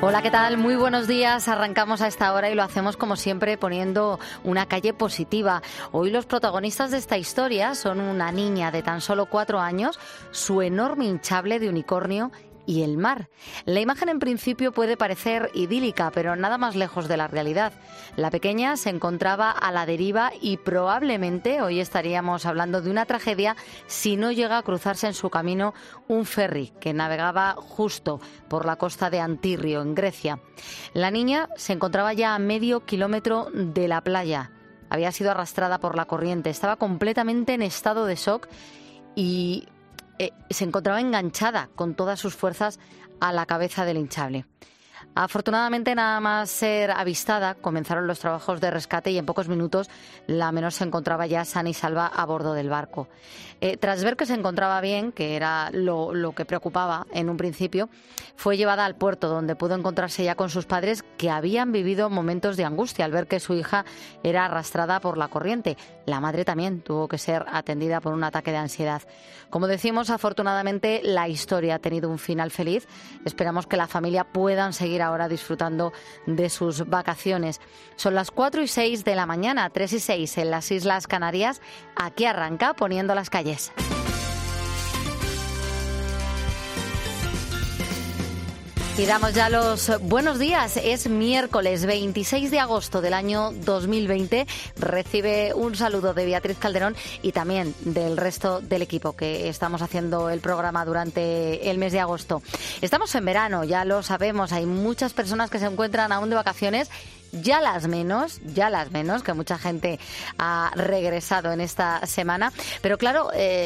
Hola, ¿qué tal? Muy buenos días. Arrancamos a esta hora y lo hacemos como siempre poniendo una calle positiva. Hoy los protagonistas de esta historia son una niña de tan solo 4 años, su enorme hinchable de unicornio y el mar. La imagen en principio puede parecer idílica, pero nada más lejos de la realidad. La pequeña se encontraba a la deriva y probablemente hoy estaríamos hablando de una tragedia si no llega a cruzarse en su camino un ferry que navegaba justo por la costa de Antirrio, en Grecia. La niña se encontraba ya a medio kilómetro de la playa. Había sido arrastrada por la corriente, estaba completamente en estado de shock y se encontraba enganchada con todas sus fuerzas a la cabeza del hinchable. Afortunadamente, nada más ser avistada, comenzaron los trabajos de rescate y en pocos minutos la menor se encontraba ya sana y salva a bordo del barco. Tras ver que se encontraba bien, que era lo que preocupaba en un principio, fue llevada al puerto donde pudo encontrarse ya con sus padres, que habían vivido momentos de angustia al ver que su hija era arrastrada por la corriente. La madre también tuvo que ser atendida por un ataque de ansiedad. Como decimos, afortunadamente la historia ha tenido un final feliz. Esperamos que la familia puedan seguir ahora disfrutando de sus vacaciones. Son las 4:06 de la mañana, 3:06 en las Islas Canarias. Aquí arranca Poniendo las calles. Y damos ya los buenos días. Es miércoles 26 de agosto del año 2020. Recibe un saludo de Beatriz Calderón y también del resto del equipo que estamos haciendo el programa durante el mes de agosto. Estamos en verano, ya lo sabemos. Hay muchas personas que se encuentran aún de vacaciones. Ya las menos, que mucha gente ha regresado en esta semana. Pero claro,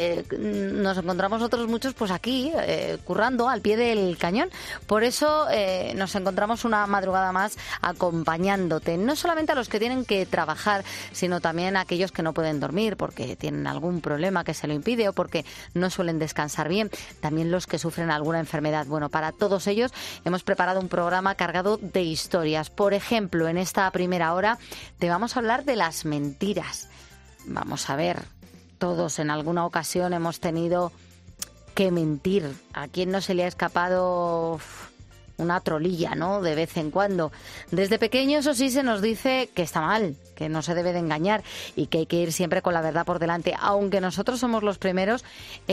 nos encontramos otros muchos pues aquí, currando al pie del cañón. Por eso nos encontramos una madrugada más acompañándote. No solamente a los que tienen que trabajar, sino también a aquellos que no pueden dormir porque tienen algún problema que se lo impide o porque no suelen descansar bien. También los que sufren alguna enfermedad. Bueno, para todos ellos hemos preparado un programa cargado de historias. Por ejemplo, en esta primera hora te vamos a hablar de las mentiras. Vamos a ver, todos en alguna ocasión hemos tenido que mentir. ¿A quién no se le ha escapado una trolilla, ¿no? De vez en cuando. Desde pequeño, eso sí, se nos dice que está mal, que no se debe de engañar y que hay que ir siempre con la verdad por delante, aunque nosotros somos los primeros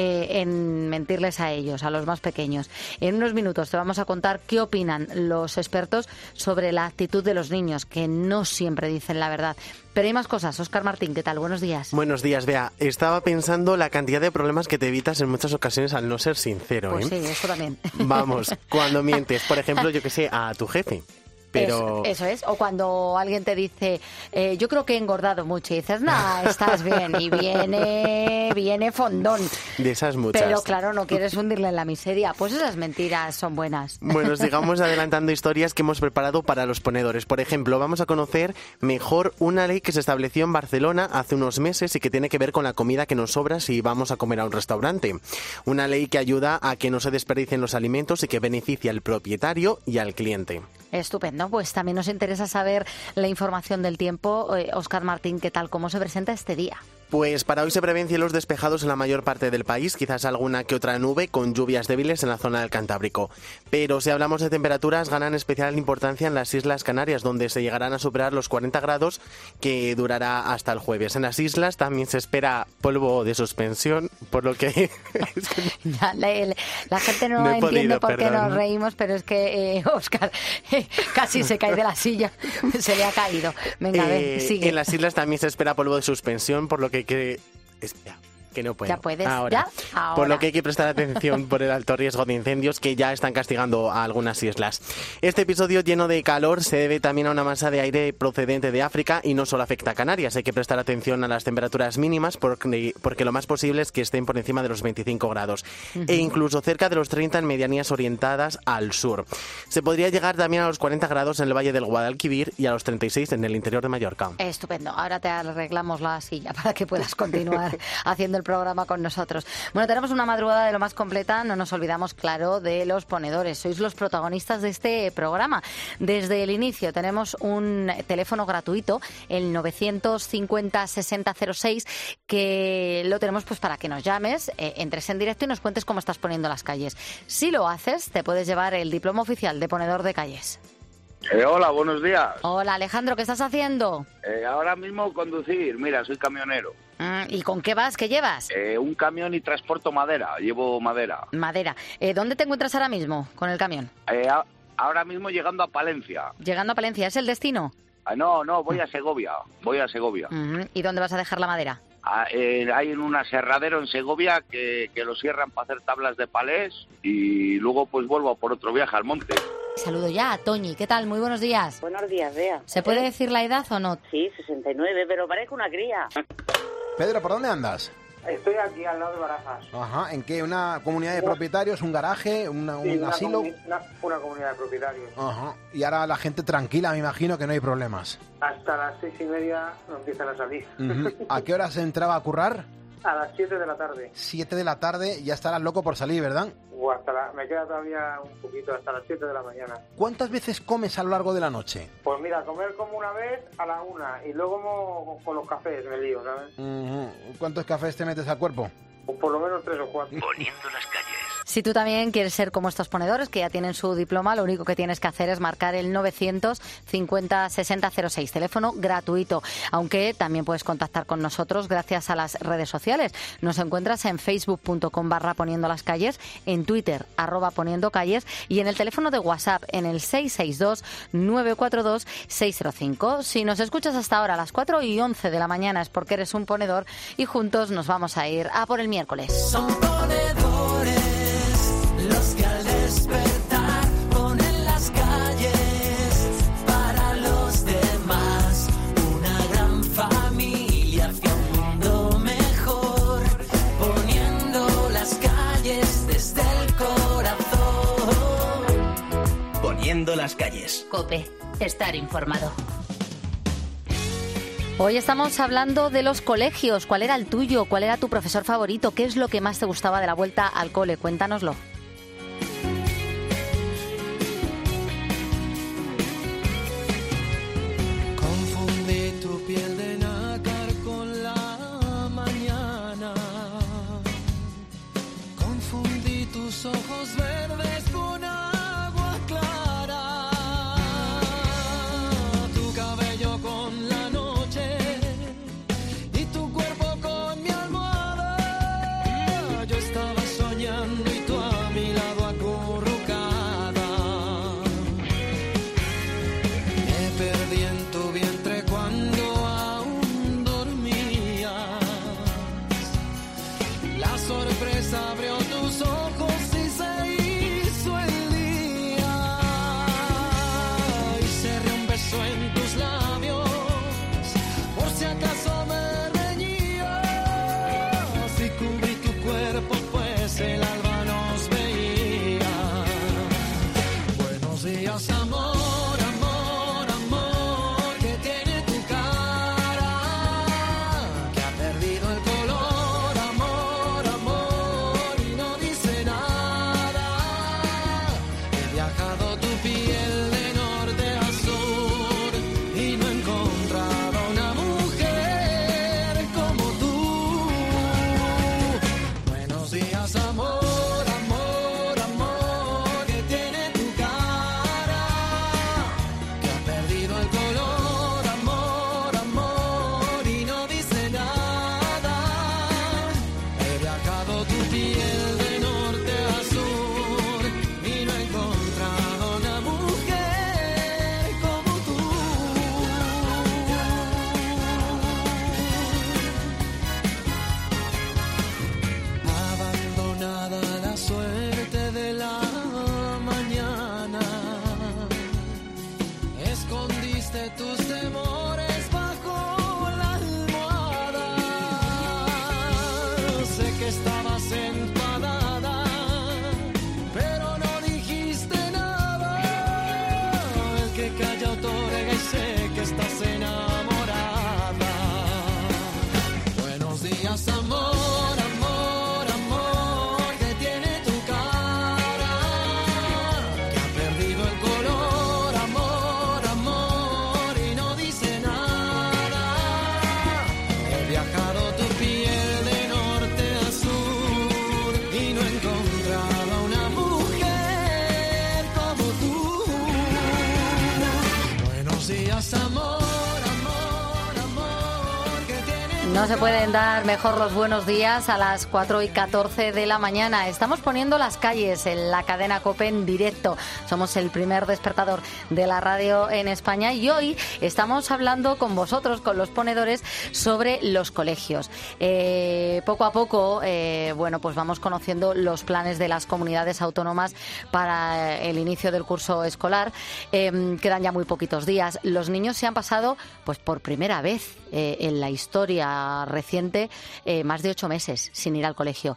en mentirles a ellos, a los más pequeños. En unos minutos te vamos a contar qué opinan los expertos sobre la actitud de los niños, que no siempre dicen la verdad. Pero hay más cosas. Óscar Martín, ¿qué tal? Buenos días. Buenos días, Bea. Estaba pensando la cantidad de problemas que te evitas en muchas ocasiones al no ser sincero. Pues sí, eso también. Vamos, cuando mientes, por ejemplo, yo que sé, a tu jefe. Pero... Eso es. O cuando alguien te dice, yo creo que he engordado mucho y dices, nah, estás bien. Y viene fondón. De esas muchas. Pero claro, no quieres hundirle en la miseria. Pues esas mentiras son buenas. Bueno, sigamos adelantando historias que hemos preparado para los ponedores. Por ejemplo, vamos a conocer mejor una ley que se estableció en Barcelona hace unos meses y que tiene que ver con la comida que nos sobra si vamos a comer a un restaurante. Una ley que ayuda a que no se desperdicien los alimentos y que beneficia al propietario y al cliente. Estupendo, pues también nos interesa saber la información del tiempo. Óscar Martín, ¿qué tal? ¿Cómo se presenta este día? Pues para hoy se prevén cielos despejados en la mayor parte del país, quizás alguna que otra nube con lluvias débiles en la zona del Cantábrico. Pero si hablamos de temperaturas, ganan especial importancia en las Islas Canarias, donde se llegarán a superar los 40 grados, que durará hasta el jueves. En las islas también se espera polvo de suspensión, por lo que... Ya, la gente no entiende por qué nos reímos, pero es que Óscar casi se cae de la silla, se le ha caído. Venga, a ver, sigue. En las islas también se espera polvo de suspensión, por lo que espera, que no puedo. Ya puedes, ahora. ¿ya? Ahora. Por lo que hay que prestar atención por el alto riesgo de incendios que ya están castigando a algunas islas. Este episodio lleno de calor se debe también a una masa de aire procedente de África y no solo afecta a Canarias. Hay que prestar atención a las temperaturas mínimas porque lo más posible es que estén por encima de los 25 grados e incluso cerca de los 30 en medianías orientadas al sur. Se podría llegar también a los 40 grados en el Valle del Guadalquivir y a los 36 en el interior de Mallorca. Estupendo. Ahora te arreglamos la silla para que puedas continuar haciendo el el programa con nosotros. Bueno, tenemos una madrugada de lo más completa, no nos olvidamos, claro, de los ponedores. Sois los protagonistas de este programa. Desde el inicio tenemos un teléfono gratuito, el 950-6006, que lo tenemos pues para que nos llames, entres en directo y nos cuentes cómo estás poniendo las calles. Si lo haces, te puedes llevar el diploma oficial de ponedor de calles. Hola, buenos días. Hola, Alejandro, ¿qué estás haciendo? Ahora mismo conducir, mira, soy camionero. ¿Y con qué vas? ¿Qué llevas? Un camión y transporto madera, llevo madera. Madera. ¿Dónde te encuentras ahora mismo con el camión? Ahora mismo llegando a Palencia. Llegando a Palencia, ¿es el destino? No, voy a Segovia, ¿Y dónde vas a dejar la madera? Hay en un aserradero en Segovia que lo cierran para hacer tablas de palés y luego pues vuelvo por otro viaje al monte. Saludo ya a Toñi. ¿Qué tal? Muy buenos días. Buenos días, Bea. ¿Se puede decir la edad o no? Sí, 69, pero parezco una cría. Pedro, ¿por dónde andas? Estoy aquí al lado de Barajas. Ajá, ¿en qué? ¿Una comunidad de propietarios, un garaje, un asilo? Una comunidad de propietarios. Ajá, y ahora la gente tranquila, me imagino que no hay problemas. Hasta las 6:30 no empiezan a salir. ¿A qué hora se entraba a currar? A las 7 de la tarde. 7 de la tarde, ya estarás loco por salir, ¿verdad? Me queda todavía un poquito, hasta las 7 de la mañana. ¿Cuántas veces comes a lo largo de la noche? Pues mira, comer como una vez a la 1 y luego con los cafés me lío, ¿sabes? ¿Cuántos cafés te metes al cuerpo? Pues por lo menos 3 o 4. Poniendo las calles. Si tú también quieres ser como estos ponedores que ya tienen su diploma, lo único que tienes que hacer es marcar el 950-6006, teléfono gratuito, aunque también puedes contactar con nosotros gracias a las redes sociales. Nos encuentras en facebook.com/poniendo las calles, en Twitter @poniendo calles y en el teléfono de WhatsApp en el 662-942-605. Si nos escuchas hasta ahora a las 4:11 de la mañana es porque eres un ponedor y juntos nos vamos a ir a por el miércoles. Son ponedores los que al despertar ponen las calles para los demás. Una gran familia hacia un mundo mejor, poniendo las calles desde el corazón. Poniendo las calles. COPE, estar informado. Hoy estamos hablando de los colegios. ¿Cuál era el tuyo? ¿Cuál era tu profesor favorito? ¿Qué es lo que más te gustaba de la vuelta al cole? Cuéntanoslo. Confundí tu piel de nácar con la mañana. Confundí tus ojos verdes con agua clara. Tu cabello con la noche y tu cuerpo con mi almohada. Yo estaba soñando y tu amor No se pueden dar mejor los buenos días a las 4:14 de la mañana. Estamos poniendo las calles en la cadena COPE en directo. Somos el primer despertador de la radio en España y hoy estamos hablando con vosotros, con los ponedores, sobre los colegios. Poco a poco, pues vamos conociendo los planes de las comunidades autónomas para el inicio del curso escolar. Quedan ya muy poquitos días. Los niños se han pasado, pues por primera vez en la historia reciente, más de 8 meses sin ir al colegio.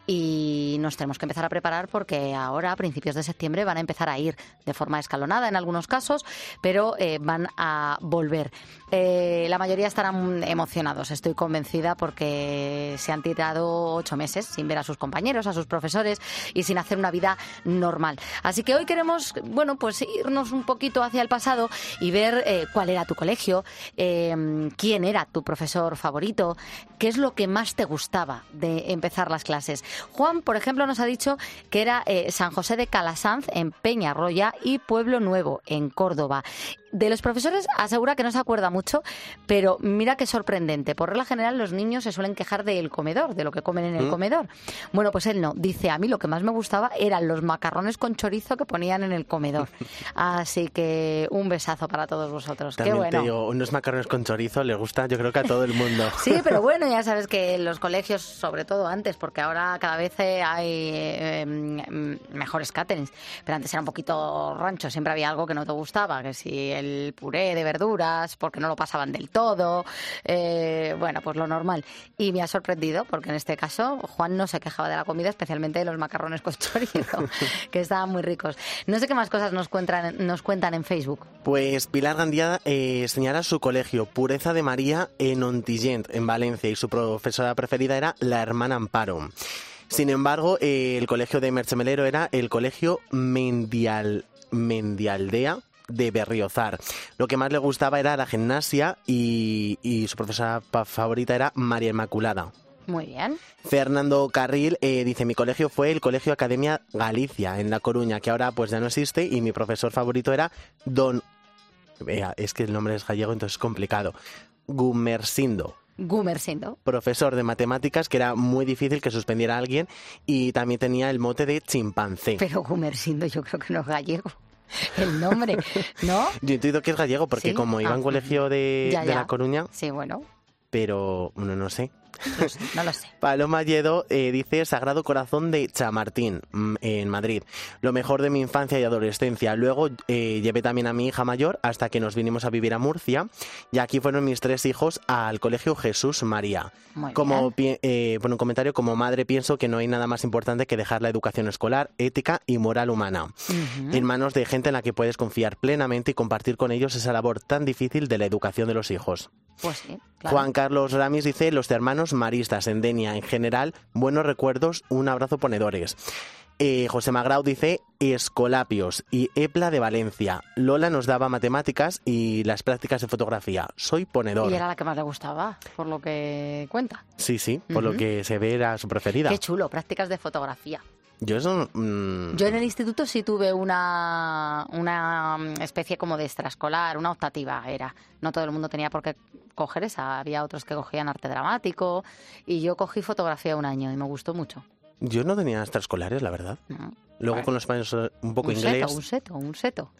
Y nos tenemos que empezar a preparar porque ahora, a principios de septiembre, van a empezar a ir de forma escalonada en algunos casos, pero van a volver. La mayoría estarán emocionados, estoy convencida, porque se han tirado 8 meses sin ver a sus compañeros, a sus profesores y sin hacer una vida normal. Así que hoy queremos, pues irnos un poquito hacia el pasado y ver cuál era tu colegio, quién era tu profesor favorito, qué es lo que más te gustaba de empezar las clases. Juan, por ejemplo, nos ha dicho que era San José de Calasanz, en Peñarroya, y Pueblo Nuevo, en Córdoba. De los profesores asegura que no se acuerda mucho, pero mira qué sorprendente. Por regla general, los niños se suelen quejar del comedor, de lo que comen en el comedor. Bueno, pues él no. Dice, a mí lo que más me gustaba eran los macarrones con chorizo que ponían en el comedor. Así que un besazo para todos vosotros. También qué bueno. Te digo, unos macarrones con chorizo les gusta, yo creo que a todo el mundo. Sí, pero bueno, ya sabes que en los colegios, sobre todo antes, porque ahora cada vez hay mejores caterings, pero antes era un poquito rancho, siempre había algo que no te gustaba, que si el puré de verduras, porque no lo pasaban del todo, pues lo normal. Y me ha sorprendido, porque en este caso Juan no se quejaba de la comida, especialmente de los macarrones con chorizo, que estaban muy ricos. No sé qué más cosas nos cuentan en Facebook. Pues Pilar Gandía señala su colegio, Pureza de María, en Ontillent, en Valencia, y su profesora preferida era la hermana Amparo. Sin embargo, el colegio de Merchemelero era el colegio Mendialdea de Berriozar. Lo que más le gustaba era la gimnasia y su profesora favorita era María Inmaculada. Muy bien. Fernando Carril dice, mi colegio fue el Colegio Academia Galicia, en La Coruña, que ahora pues ya no existe, y mi profesor favorito era don... es que el nombre es gallego, entonces es complicado. Gumersindo. Profesor de matemáticas, que era muy difícil que suspendiera a alguien, y también tenía el mote de chimpancé. Pero Gumersindo yo creo que no es gallego. El nombre, ¿no? Yo entiendo que es gallego porque, ¿sí? Como iba en colegio de La Coruña. Sí, bueno. Pero no sé. No lo sé. Paloma Lledo dice Sagrado Corazón de Chamartín, en Madrid. Lo mejor de mi infancia y adolescencia. Luego llevé también a mi hija mayor hasta que nos vinimos a vivir a Murcia, y aquí fueron mis 3 hijos al colegio Jesús María. Un comentario, como madre pienso que no hay nada más importante que dejar la educación escolar, ética y moral humana en manos de gente en la que puedes confiar plenamente y compartir con ellos esa labor tan difícil de la educación de los hijos. Pues sí, claro. Juan Carlos Ramis dice, los hermanos maristas en Denia, en general, buenos recuerdos, un abrazo ponedores. José Magrau dice, Escolapios y Epla de Valencia. Lola nos daba matemáticas y las prácticas de fotografía. Soy ponedor. Y era la que más le gustaba, por lo que cuenta. Sí, por lo que se ve era su preferida. Qué chulo, prácticas de fotografía. Yo eso... Yo en el instituto sí tuve una especie como de extraescolar, una optativa era. No todo el mundo tenía por qué coger esa. Había otros que cogían arte dramático y yo cogí fotografía 1 año y me gustó mucho. Yo no tenía extraescolares, la verdad. No. Luego con los españoles un poco inglés. Un seto.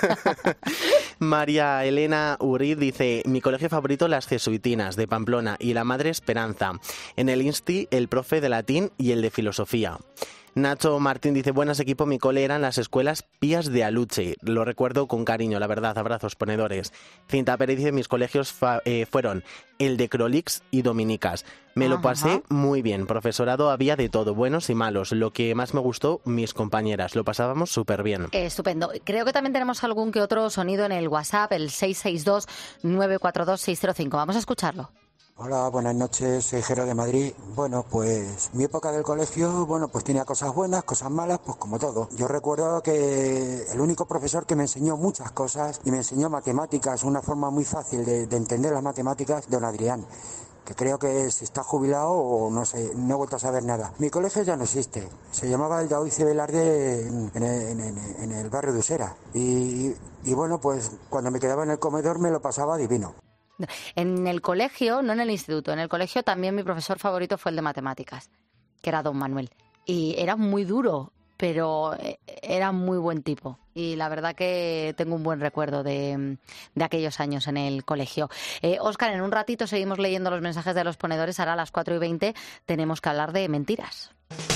María Elena Uriz dice, mi colegio favorito las jesuitinas de Pamplona y la Madre Esperanza. En el Insti el profe de latín y el de filosofía. Nacho Martín dice, buenas equipo, mi cole eran las escuelas Pías de Aluche. Lo recuerdo con cariño, la verdad, abrazos ponedores. Cinta Pérez dice, mis colegios fueron el de Crolix y Dominicas. Me lo pasé muy bien, profesorado había de todo, buenos y malos. Lo que más me gustó, mis compañeras, lo pasábamos súper bien. Estupendo. Creo que también tenemos algún que otro sonido en el WhatsApp, el 662-942-605. Vamos a escucharlo. Hola, buenas noches, soy Jero de Madrid. Bueno, pues mi época del colegio, pues tenía cosas buenas, cosas malas, pues como todo. Yo recuerdo que el único profesor que me enseñó muchas cosas y me enseñó matemáticas, una forma muy fácil de entender las matemáticas, don Adrián, que creo que se está jubilado o no sé, no he vuelto a saber nada. Mi colegio ya no existe, se llamaba el Daoiz Velarde en el barrio de Usera. Y bueno, pues cuando me quedaba en el comedor me lo pasaba divino. En el colegio, no en el instituto, en el colegio también mi profesor favorito fue el de matemáticas, que era don Manuel. Y era muy duro, pero era muy buen tipo. Y la verdad que tengo un buen recuerdo de aquellos años en el colegio. Óscar, en un ratito seguimos leyendo los mensajes de los ponedores. Ahora a las 4:20 tenemos que hablar de mentiras.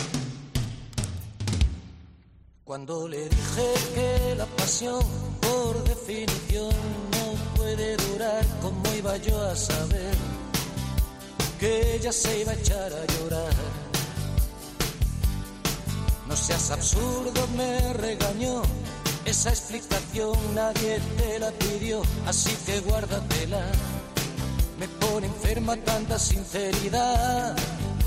Cuando le dije que la pasión, por definición, no puede durar, ¿cómo iba yo a saber que ella se iba a echar a llorar? No seas absurdo, me regañó, esa explicación nadie te la pidió, así que guárdatela. Me pone enferma tanta sinceridad.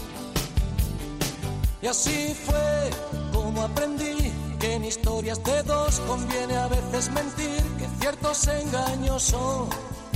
Y así fue como aprendí que en historias de dos conviene a veces mentir, que ciertos engaños son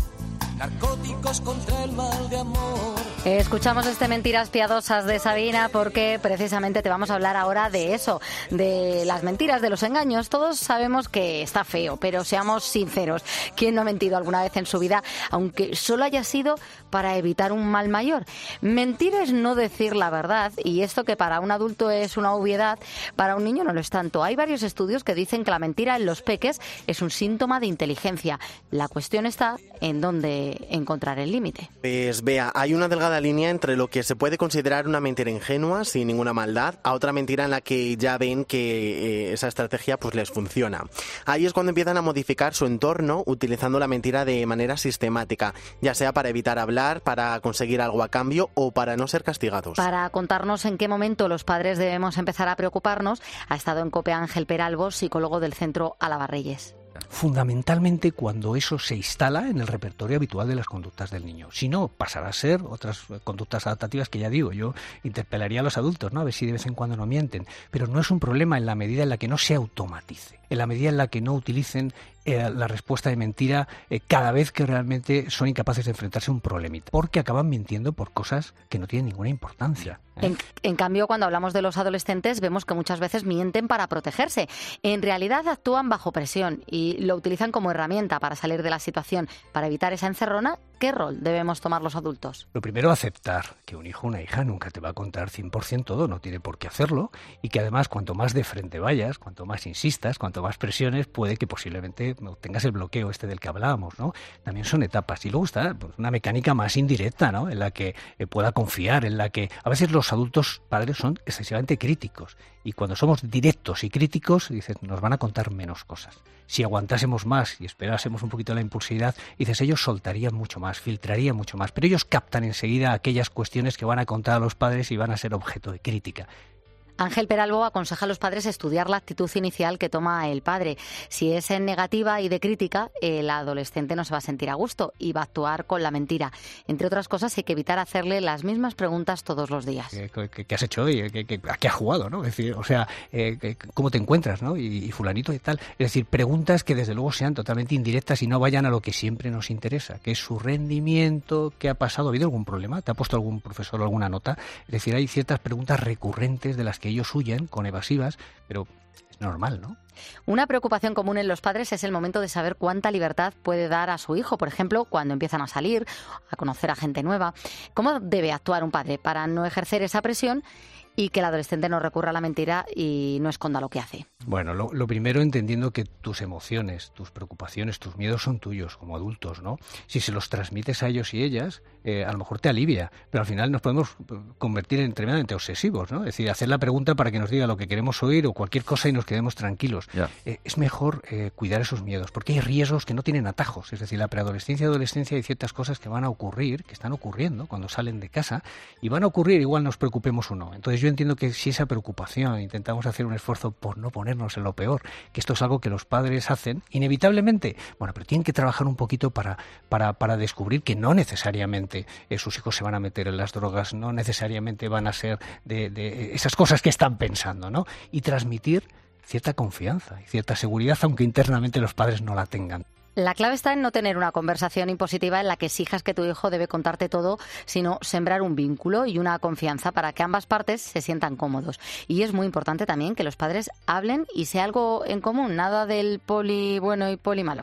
narcóticos contra el mal de amor. Escuchamos Mentiras Piadosas de Sabina porque precisamente te vamos a hablar ahora de eso, de las mentiras, de los engaños. Todos sabemos que está feo, pero seamos sinceros. ¿Quién no ha mentido alguna vez en su vida, aunque solo haya sido para evitar un mal mayor? Mentir es no decir la verdad, y esto que para un adulto es una obviedad, para un niño no lo es tanto. Hay varios estudios que dicen que la mentira en los peques es un síntoma de inteligencia. La cuestión está en dónde encontrar el límite. Pues Bea, hay una delgada línea entre lo que se puede considerar una mentira ingenua, sin ninguna maldad, a otra mentira en la que ya ven que esa estrategia pues les funciona. Ahí es cuando empiezan a modificar su entorno utilizando la mentira de manera sistemática, ya sea para evitar hablar, para conseguir algo a cambio o para no ser castigados. Para contarnos en qué momento los padres debemos empezar a preocuparnos, ha estado en COPE Ángel Peralbo, psicólogo del Centro Álava Reyes. Fundamentalmente cuando eso se instala en el repertorio habitual de las conductas del niño. Si no, pasará a ser otras conductas adaptativas que ya digo, yo interpelaría a los adultos, ¿no? A ver si de vez en cuando no mienten. Pero no es un problema en la medida en la que no se automatice, en la medida en la que no utilicen la respuesta de mentira cada vez que realmente son incapaces de enfrentarse a un problemita, porque acaban mintiendo por cosas que no tienen ninguna importancia. En cambio, cuando hablamos de los adolescentes, vemos que muchas veces mienten para protegerse. En realidad actúan bajo presión y lo utilizan como herramienta para salir de la situación, para evitar esa encerrona. ¿Qué rol debemos tomar los adultos? Lo primero, aceptar que un hijo o una hija nunca te va a contar 100% todo, no tiene por qué hacerlo, y que además cuanto más de frente vayas, cuanto más insistas, cuanto más presiones, puede que posiblemente tengas el bloqueo del que hablábamos, ¿no? También son etapas. Y luego está pues, una mecánica más indirecta, ¿no? En la que pueda confiar, en la que a veces los adultos padres son excesivamente críticos. Y cuando somos directos y críticos, dices, nos van a contar menos cosas. Si aguantásemos más y esperásemos un poquito la impulsividad, dices, ellos soltarían mucho más, filtrarían mucho más. Pero ellos captan enseguida aquellas cuestiones que van a contar a los padres y van a ser objeto de crítica. Ángel Peralbo aconseja a los padres estudiar la actitud inicial que toma el padre. Si es en negativa y de crítica, el adolescente no se va a sentir a gusto y va a actuar con la mentira. Entre otras cosas, hay que evitar hacerle las mismas preguntas todos los días. ¿Qué has hecho hoy? ¿A qué has jugado? ¿No? Es decir, o sea, ¿cómo te encuentras? ¿No? Y fulanito y tal. Es decir, preguntas que desde luego sean totalmente indirectas y no vayan a lo que siempre nos interesa, que es su rendimiento, qué ha pasado, ¿ha habido algún problema? ¿Te ha puesto algún profesor alguna nota? Es decir, hay ciertas preguntas recurrentes de las que ellos huyen con evasivas, pero es normal, ¿no? Una preocupación común en los padres es el momento de saber cuánta libertad puede dar a su hijo, por ejemplo, cuando empiezan a salir, a conocer a gente nueva. ¿Cómo debe actuar un padre para no ejercer esa presión y que el adolescente no recurra a la mentira y no esconda lo que hace? Bueno, lo primero, entendiendo que tus emociones, tus preocupaciones, tus miedos son tuyos como adultos, ¿no? Si se los transmites a ellos y ellas, a lo mejor te alivia, pero al final nos podemos convertir en tremendamente obsesivos, ¿no? Es decir, hacer la pregunta para que nos diga lo que queremos oír o cualquier cosa y nos quedemos tranquilos. Es mejor cuidar esos miedos, porque hay riesgos que no tienen atajos. Es decir, la preadolescencia y adolescencia hay ciertas cosas que van a ocurrir, que están ocurriendo cuando salen de casa y van a ocurrir igual nos preocupemos o no. Entonces yo entiendo que si esa preocupación, intentamos hacer un esfuerzo por no ponernos en lo peor, que esto es algo que los padres hacen inevitablemente, bueno, pero tienen que trabajar un poquito para descubrir que no necesariamente sus hijos se van a meter en las drogas, no necesariamente van a ser de esas cosas que están pensando, ¿no? Y transmitir cierta confianza y cierta seguridad, aunque internamente los padres no la tengan. La clave está en no tener una conversación impositiva en la que exijas que tu hijo debe contarte todo, sino sembrar un vínculo y una confianza para que ambas partes se sientan cómodos. Y es muy importante también que los padres hablen y sea algo en común, nada del poli bueno y poli malo.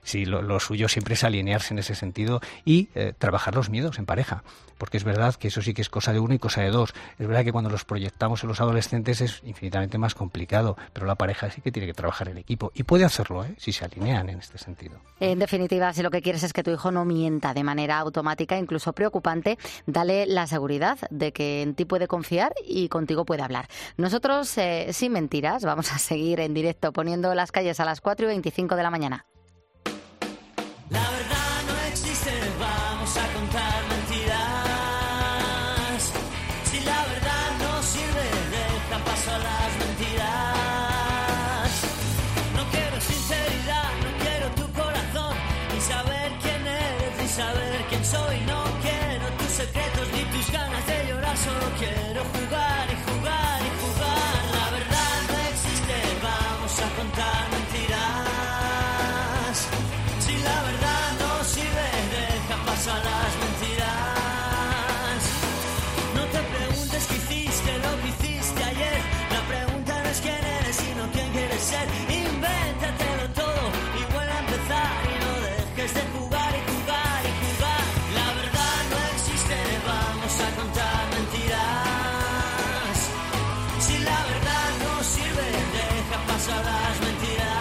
Sí, lo suyo siempre es alinearse en ese sentido y trabajar los miedos en pareja, porque es verdad que eso sí que es cosa de uno y cosa de dos. Es verdad que cuando los proyectamos en los adolescentes es infinitamente más complicado, pero la pareja sí que tiene que trabajar en equipo y puede hacerlo, si se alinean en este sentido. En definitiva, si lo que quieres es que tu hijo no mienta de manera automática, incluso preocupante, dale la seguridad de que en ti puede confiar y contigo puede hablar. Nosotros, sin mentiras, vamos a seguir en directo poniendo las calles a las 4:25 de la mañana. La verdad no existe, vamos a contar mentiras. Si la verdad no sirve, deja paso a las mentiras. No quiero sinceridad, no quiero tu corazón, ni saber quién eres, ni saber quién soy. No quiero tus secretos, ni tus ganas de llorar, solo quiero jugar y jugar y jugar. La verdad no existe, vamos a contar mentiras. Si la verdad no sirve, deja paso a las mentiras. No te preguntes qué hiciste, lo que hiciste ayer. La pregunta no es quién eres, sino quién quieres ser. Invéntatelo todo y vuelve a empezar. Y no dejes de jugar y jugar y jugar. La verdad no existe, vamos a contar mentiras. Si la verdad no sirve, deja paso a las mentiras.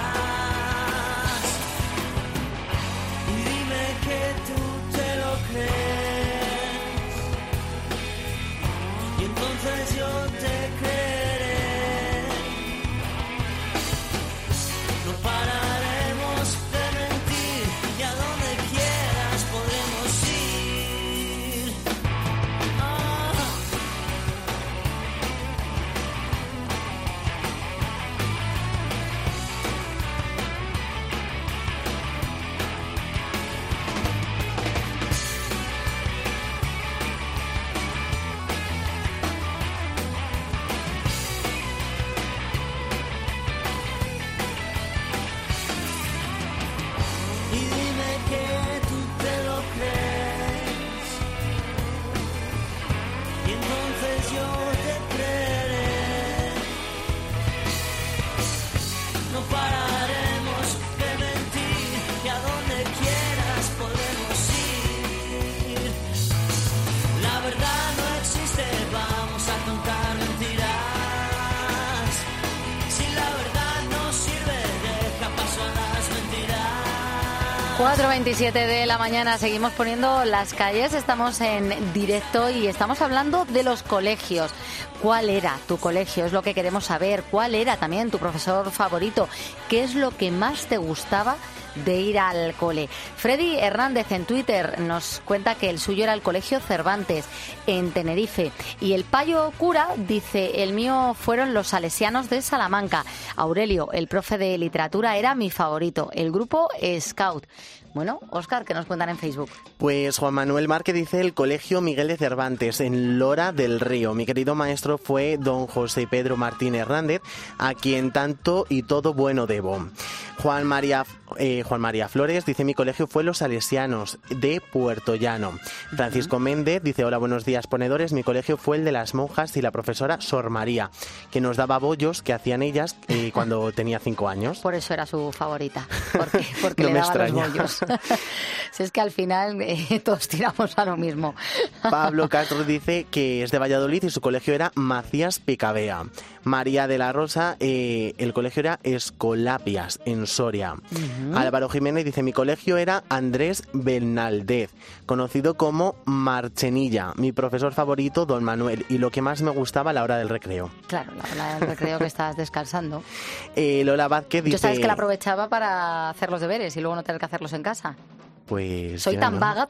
Que tú te lo crees y entonces yo te creeré. No pararemos de mentir y a donde quieras podremos ir. Y dime que tú te lo crees y entonces yo te creeré. No pararemos de mentir y a donde quieras podemos ir. La verdad no existe, vamos a contar mentiras. Si la verdad no sirve, deja paso a las mentiras. 4:27 de la mañana, seguimos poniendo las calles, estamos en directo y estamos hablando de los colegios. ¿Cuál era tu colegio? Es lo que queremos saber. ¿Cuál era también tu profesor favorito? ¿Qué es lo que más te gustaba de ir al cole? Freddy Hernández en Twitter nos cuenta que el suyo era el Colegio Cervantes en Tenerife. Y el Payo Cura dice, el mío fueron los salesianos de Salamanca. Aurelio, el profe de literatura, era mi favorito. El grupo Scout. Bueno, Óscar, ¿qué nos cuentan en Facebook? Pues Juan Manuel Márquez dice el Colegio Miguel de Cervantes en Lora del Río. Mi querido maestro fue don José Pedro Martín Hernández, a quien tanto y todo bueno debo. Juan María Flores dice mi colegio fue los salesianos de Puerto Llano. Francisco Méndez dice hola, buenos días ponedores, mi colegio fue el de las monjas y la profesora Sor María, que nos daba bollos que hacían ellas cuando tenía 5 años. Por eso era su favorita, porque No le me daba extraña. los bollos. Si es que al final todos tiramos a lo mismo. Pablo Castro dice que es de Valladolid y su colegio era Macías Picabea. María de la Rosa, el colegio era Escolapias, en Soria. Álvaro Jiménez dice, mi colegio era Andrés Bernaldez, conocido como Marchenilla. Mi profesor favorito, don Manuel, y lo que más me gustaba a la hora del recreo. Claro, la hora del recreo que estás descansando. Lola Vázquez dice... Yo sabes que la aprovechaba para hacer los deberes y luego no tener que hacerlos en casa. Pues... Soy ya tan no. vaga,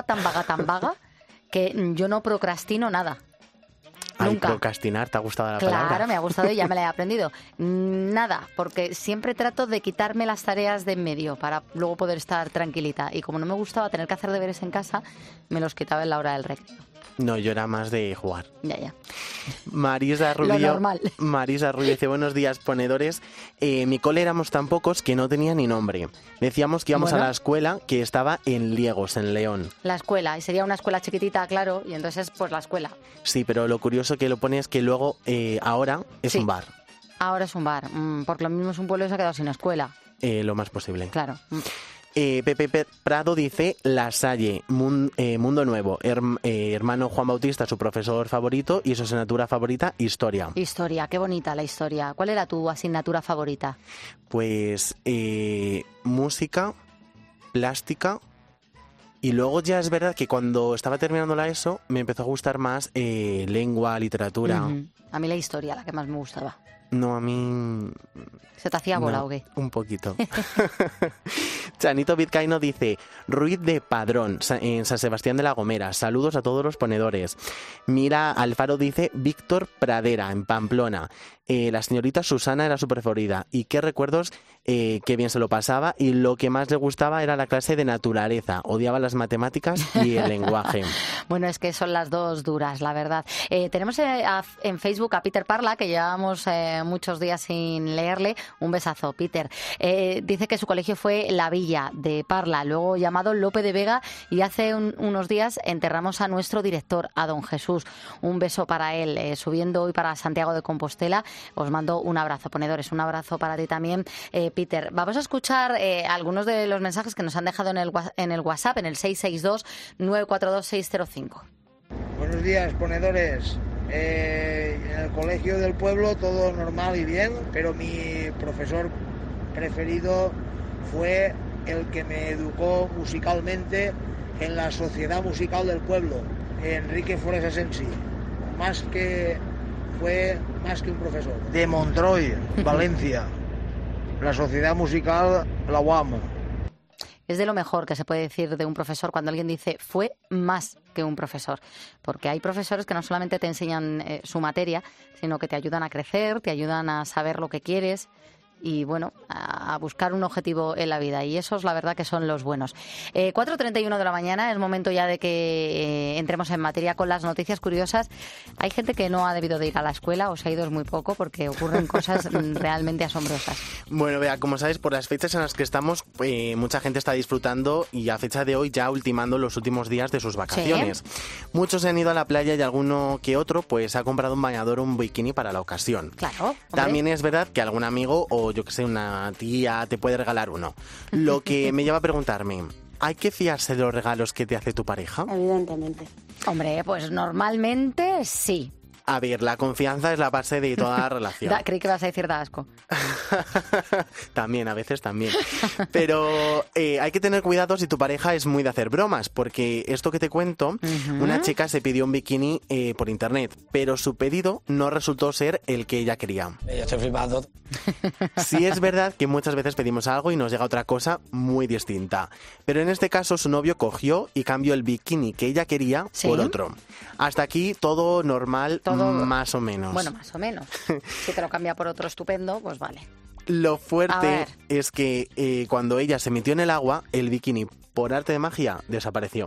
que yo no procrastino nada. Ay, Nunca. procrastinar, ¿te ha gustado la Claro, palabra? me ha gustado y ya me la he aprendido. Nada, porque siempre trato de quitarme las tareas de en medio para luego poder estar tranquilita. Y como no me gustaba tener que hacer deberes en casa, me los quitaba en la hora del recreo. No, yo era más de jugar. Ya. Marisa Lo Rubio, normal. Marisa Rubio dice, buenos días, ponedores. Mi cole éramos tan pocos que no tenía ni nombre. Decíamos que íbamos Bueno. a la escuela que estaba en Liegos, en León. La escuela, y sería una escuela chiquitita, claro, y entonces pues la escuela. Sí, pero lo curioso que lo pone es que luego, ahora, es Sí. un bar. Ahora es un bar, porque lo mismo es un pueblo y se ha quedado sin escuela, Lo más posible. claro. Pepe Prado dice La Salle, Mundo Nuevo, hermano Juan Bautista, su profesor favorito, y su asignatura favorita, Historia. Historia, qué bonita la historia. ¿Cuál era tu asignatura favorita? Pues música, plástica, y luego ya es verdad que cuando estaba terminando la ESO me empezó a gustar más lengua, literatura. A mí la historia, la que más me gustaba. No, a mí... ¿Se te hacía bola o qué? Un poquito. Chanito Vizcaíno dice Ruiz de Padrón, en San Sebastián de la Gomera. Saludos a todos los ponedores. Mira Alfaro dice Víctor Pradera, en Pamplona. La señorita Susana era su preferida. Y qué recuerdos, qué bien se lo pasaba. Y lo que más le gustaba era la clase de naturaleza. Odiaba las matemáticas y el lenguaje. Bueno, es que son las dos duras, la verdad. Tenemos en Facebook a Peter Parla, que llevamos muchos días sin leerle. Un besazo, Peter. Dice que su colegio fue La Villa de Parla, luego llamado Lope de Vega, y hace unos días enterramos a nuestro director, a don Jesús. Un beso para él. Subiendo hoy para Santiago de Compostela, os mando un abrazo, ponedores. Un abrazo para ti también, Peter. Vamos a escuchar algunos de los mensajes que nos han dejado en el WhatsApp, en el 662-942-605. Buenos días, ponedores. En el colegio del pueblo todo normal y bien, pero mi profesor preferido fue el que me educó musicalmente en la Sociedad Musical del Pueblo, Enrique Flores Asensi. Fue más que un profesor. De Montroi, Valencia. La Sociedad Musical, la UAM. Es de lo mejor que se puede decir de un profesor cuando alguien dice fue más que un profesor, porque hay profesores que no solamente te enseñan su materia, sino que te ayudan a crecer, te ayudan a saber lo que quieres y, bueno, a buscar un objetivo en la vida, y esos la verdad que son los buenos. 4:31 de la mañana, es momento ya de que entremos en materia con las noticias curiosas. Hay gente que no ha debido de ir a la escuela o se ha ido muy poco porque ocurren cosas realmente asombrosas. Bueno, vea, como sabes, por las fechas en las que estamos, mucha gente está disfrutando y a fecha de hoy ya ultimando los últimos días de sus vacaciones. ¿Sí? Muchos se han ido a la playa y alguno que otro pues ha comprado un bañador o un bikini para la ocasión. Claro, hombre. También es verdad que algún amigo o yo que sé, una tía te puede regalar uno. Lo que me lleva a preguntarme, ¿hay que fiarse de los regalos que te hace tu pareja? Evidentemente. Hombre, pues normalmente sí. A ver, la confianza es la base de toda relación. Creí que vas a decir da asco. También, a veces también. Pero hay que tener cuidado si tu pareja es muy de hacer bromas, porque esto que te cuento, una chica se pidió un bikini por internet, pero su pedido no resultó ser el que ella quería. Yo estoy flipando. Sí es verdad que muchas veces pedimos algo y nos llega otra cosa muy distinta, pero en este caso su novio cogió y cambió el bikini que ella quería por otro. Hasta aquí todo normal, más o menos. Bueno, más o menos. Si te lo cambia por otro estupendo, pues vale. Lo fuerte es que cuando ella se metió en el agua, el bikini, por arte de magia, desapareció.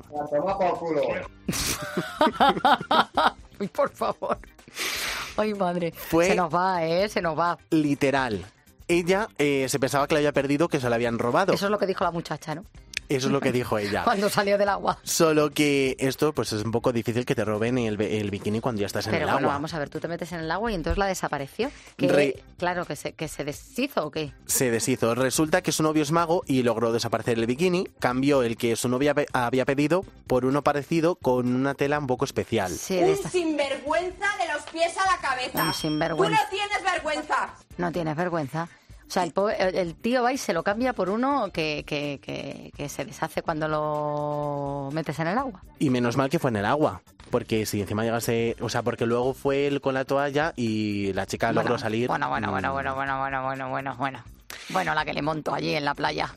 Uy, por favor. Ay, madre. Se nos va, se nos va. Literal. Ella se pensaba que la había perdido, que se la habían robado. Eso es lo que dijo la muchacha, ¿no? Eso es lo que dijo ella. Cuando salió del agua. Solo que esto pues es un poco difícil que te roben el bikini cuando ya estás en el agua. Pero bueno, vamos a ver, tú te metes en el agua y entonces la desapareció. Claro, que se deshizo, ¿o qué? Se deshizo. Resulta que su novio es mago y logró desaparecer el bikini, cambió el que su novia había pedido por uno parecido con una tela un poco especial. Sí, un sinvergüenza de los pies a la cabeza. Un sinvergüenza. Tú no tienes vergüenza. No tienes vergüenza. O sea, el tío va y se lo cambia por uno que se deshace cuando lo metes en el agua. Y menos mal que fue en el agua, porque si encima llegase... O sea, porque luego fue él con la toalla y la chica logró salir... Bueno, la que le monto allí en la playa.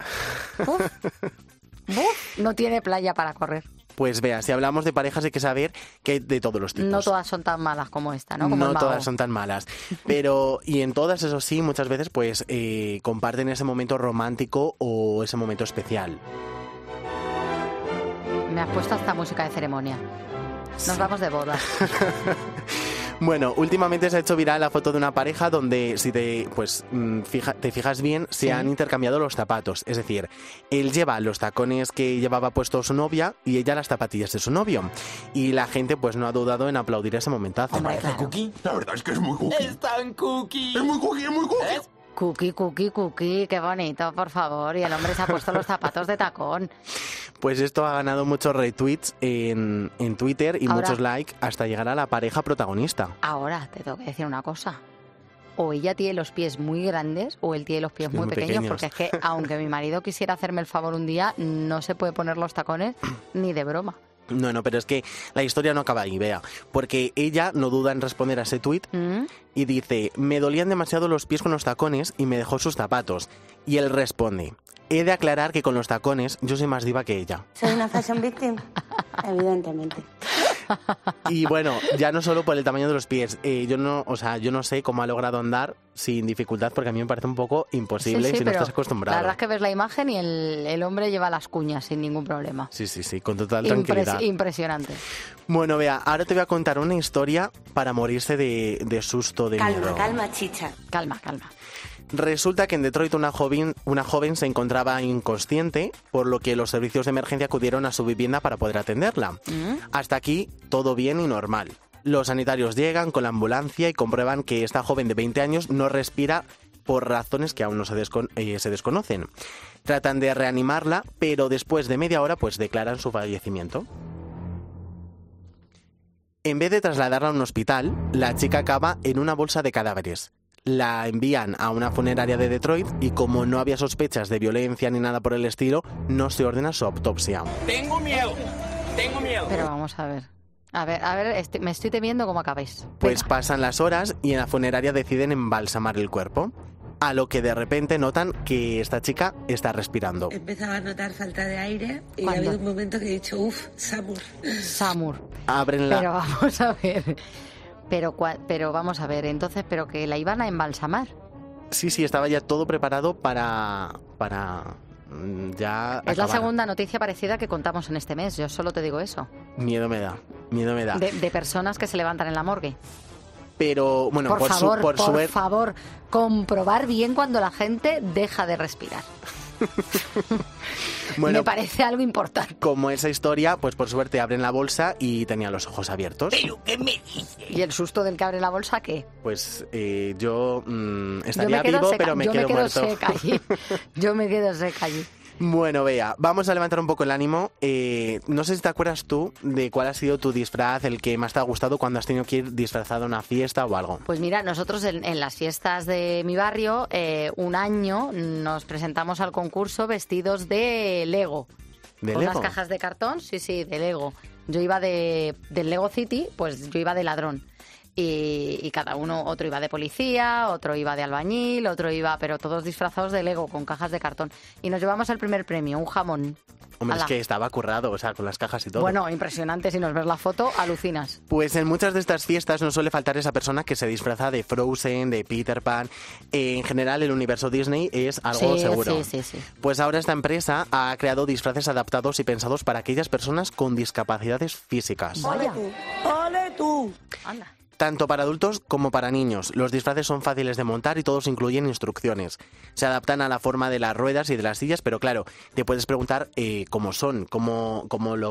No tiene playa para correr. Pues vea, si hablamos de parejas hay que saber que hay de todos los tipos. No todas son tan malas como esta, ¿no? Como no todas son tan malas. Pero, y en todas, eso sí, muchas veces pues comparten ese momento romántico o ese momento especial. Me has puesto hasta música de ceremonia. Nos vamos de boda. Bueno, últimamente se ha hecho viral la foto de una pareja donde, si te fijas bien, se han intercambiado los zapatos. Es decir, él lleva los tacones que llevaba puesto su novia y ella las zapatillas de su novio. Y la gente pues no ha dudado en aplaudir ese momentazo. ¿Te parece cookie? La verdad es que es muy cookie. Es tan cookie. Es muy cookie, es muy cookie. Es Cookie, qué bonito, por favor. Y el hombre se ha puesto los zapatos de tacón. Pues esto ha ganado muchos retweets en Twitter y Ahora, muchos likes hasta llegar a la pareja protagonista. Ahora te tengo que decir una cosa. O ella tiene los pies muy grandes o él tiene los pies muy pequeños, porque es que aunque mi marido quisiera hacerme el favor un día, no se puede poner los tacones ni de broma. No, pero es que la historia no acaba ahí, Bea, porque ella no duda en responder a ese tuit y dice: me dolían demasiado los pies con los tacones y me dejó sus zapatos. Y él responde: he de aclarar que con los tacones yo soy más diva que ella. ¿Soy una fashion victim? Evidentemente. Y bueno, ya no solo por el tamaño de los pies, yo no sé cómo ha logrado andar sin dificultad, porque a mí me parece un poco imposible si no estás acostumbrado. La verdad es que ves la imagen y el hombre lleva las cuñas sin ningún problema. Sí, con total tranquilidad. Impresionante. Bueno, Bea, ahora te voy a contar una historia para morirse de susto, de miedo. Calma, chicha. Calma. Resulta que en Detroit una joven se encontraba inconsciente, por lo que los servicios de emergencia acudieron a su vivienda para poder atenderla. Hasta aquí todo bien y normal. Los sanitarios llegan con la ambulancia y comprueban que esta joven de 20 años no respira por razones que aún no se desconocen. Tratan de reanimarla, pero después de media hora pues declaran su fallecimiento. En vez de trasladarla a un hospital, la chica acaba en una bolsa de cadáveres. La envían a una funeraria de Detroit y como no había sospechas de violencia ni nada por el estilo, no se ordena su autopsia. Tengo miedo. Pero vamos a ver. A ver, me estoy temiendo cómo acabáis. Pues pasan las horas y en la funeraria deciden embalsamar el cuerpo. A lo que de repente notan que esta chica está respirando. Empezaba a notar falta de aire y ha habido un momento que he dicho, Samur. Abren la... Pero vamos a ver... Pero vamos a ver, entonces, ¿pero que la iban a embalsamar? Sí, estaba ya todo preparado para ya acabar. Es la segunda noticia parecida que contamos en este mes, yo solo te digo eso. Miedo me da. De personas que se levantan en la morgue. Pero, bueno, por favor, comprobar bien cuando la gente deja de respirar. Bueno, me parece algo importante. Como esa historia, pues por suerte abren la bolsa y tenía los ojos abiertos. ¿Pero qué me dices? ¿Y el susto del que abre la bolsa qué? Pues yo estaría vivo, pero me quedo muerto. Yo me quedo seca allí. Bueno, Bea, vamos a levantar un poco el ánimo. No sé si te acuerdas tú de cuál ha sido tu disfraz, el que más te ha gustado cuando has tenido que ir disfrazado a una fiesta o algo. Pues mira, nosotros en las fiestas de mi barrio, un año nos presentamos al concurso vestidos de Lego. ¿De con Lego? Unas cajas de cartón, sí, de Lego. Yo iba del Lego City, pues yo iba de ladrón. Y cada uno, otro iba de policía, otro iba de albañil, otro iba, pero todos disfrazados de Lego, con cajas de cartón. Y nos llevamos el primer premio, un jamón. Hombre, es que estaba currado, o sea, con las cajas y todo. Bueno, impresionante, si nos ves la foto, alucinas. Pues en muchas de estas fiestas no suele faltar esa persona que se disfraza de Frozen, de Peter Pan. En general, el universo Disney es algo seguro. Sí. Pues ahora esta empresa ha creado disfraces adaptados y pensados para aquellas personas con discapacidades físicas. Vaya. ¡Ole tú! Anda. Tanto para adultos como para niños. Los disfraces son fáciles de montar y todos incluyen instrucciones. Se adaptan a la forma de las ruedas y de las sillas, pero claro, te puedes preguntar cómo son, cómo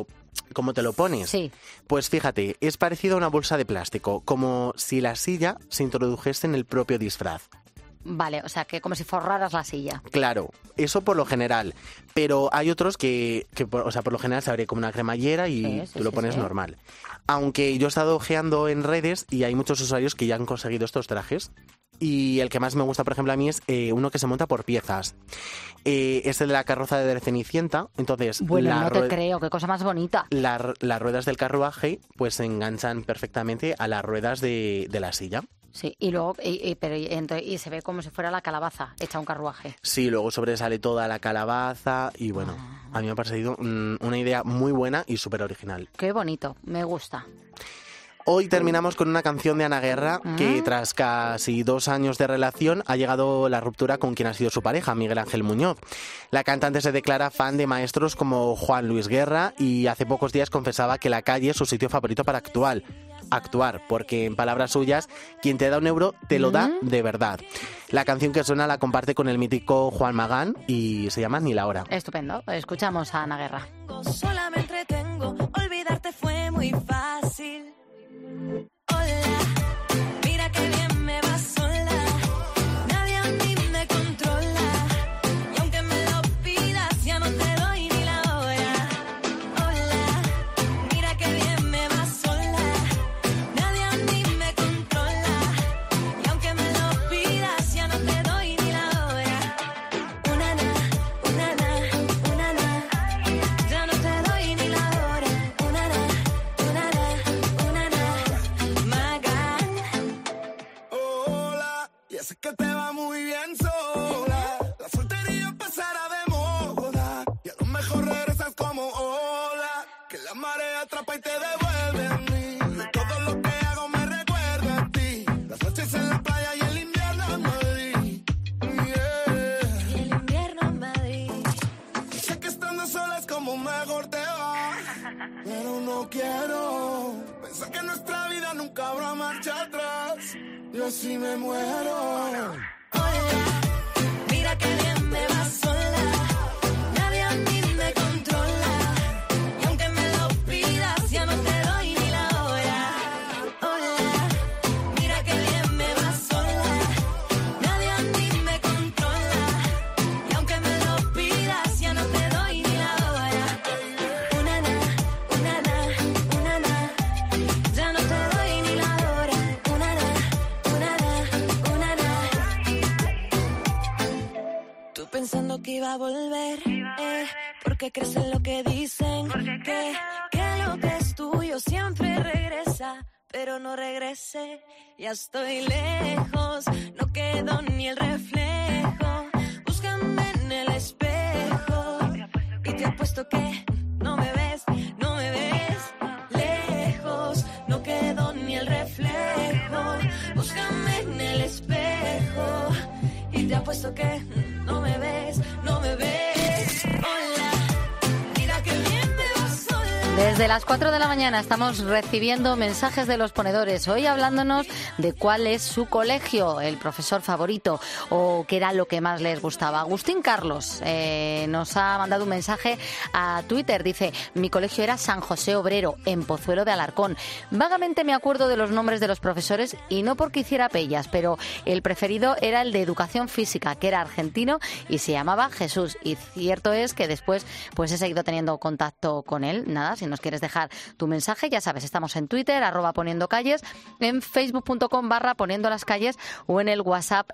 te lo pones. Sí. Pues fíjate, es parecido a una bolsa de plástico, como si la silla se introdujese en el propio disfraz. Vale, o sea, que como si forraras la silla. Claro, eso por lo general. Pero hay otros que por lo general se abre como una cremallera y tú lo pones normal. Aunque yo he estado ojeando en redes y hay muchos usuarios que ya han conseguido estos trajes. Y el que más me gusta, por ejemplo, a mí es uno que se monta por piezas. Es el de la carroza de Cenicienta. Entonces, bueno, no te creo, qué cosa más bonita. Las ruedas del carruaje pues se enganchan perfectamente a las ruedas de la silla. Sí, y luego y se ve como si fuera la calabaza hecha un carruaje. Sí, luego sobresale toda la calabaza y bueno, a mí me ha parecido una idea muy buena y súper original. Qué bonito, me gusta. Hoy terminamos con una canción de Ana Guerra que tras casi 2 años de relación ha llegado la ruptura con quien ha sido su pareja, Miguel Ángel Muñoz. La cantante se declara fan de maestros como Juan Luis Guerra y hace pocos días confesaba que la calle es su sitio favorito para actuar, porque en palabras suyas, quien te da €1 te lo da de verdad. La canción que suena la comparte con el mítico Juan Magán y se llama Ni la hora. Estupendo, escuchamos a Ana Guerra. Sola me entretengo, olvidarte fue muy fácil. Hola, mira qué bien me va sola. Nadie a mí me como ola, que la marea atrapa y te devuelve a mí. Todo lo que hago me recuerda a ti. Las noches en la playa y el invierno en Madrid. Yeah. Y el invierno en Madrid. Sé que estando sola es como mejor te va, pero no quiero pensar que nuestra vida nunca habrá marcha atrás. Yo así me muero. Mira que bien me va sola, nadie a mí me controla, y aunque me lo pidas ya no te doy ni la hora. Hola, mira que bien me va sola, nadie a mí me controla, y aunque me lo pidas ya no te doy ni la hora. Una na, ya no te doy ni la hora. Una na. Tú pensando que iba a volver, porque crees en lo que dicen, que lo que es tuyo siempre regresa, pero no regresé, ya estoy lejos, no quedó ni el reflejo, búscame en el espejo, y te apuesto que no me ves, lejos, no quedó ni el reflejo, búscame en el espejo, y te apuesto que no me ves, hola, mira que bien me va sola. Desde las 4 de la mañana estamos recibiendo mensajes de los ponedores, hoy hablándonos de cuál es su colegio, el profesor favorito o qué era lo que más les gustaba. Agustín Carlos nos ha mandado un mensaje a Twitter, dice: mi colegio era San José Obrero, en Pozuelo de Alarcón. Vagamente me acuerdo de los nombres de los profesores y no porque hiciera pellas, pero el preferido era el de educación física, que era argentino y se llamaba Jesús. Y cierto es que después pues he seguido teniendo contacto con él. Nada, si nos quieres dejar tu mensaje, ya sabes, estamos en Twitter, @poniendocalles, en facebook.com/poniendolascalles o en el WhatsApp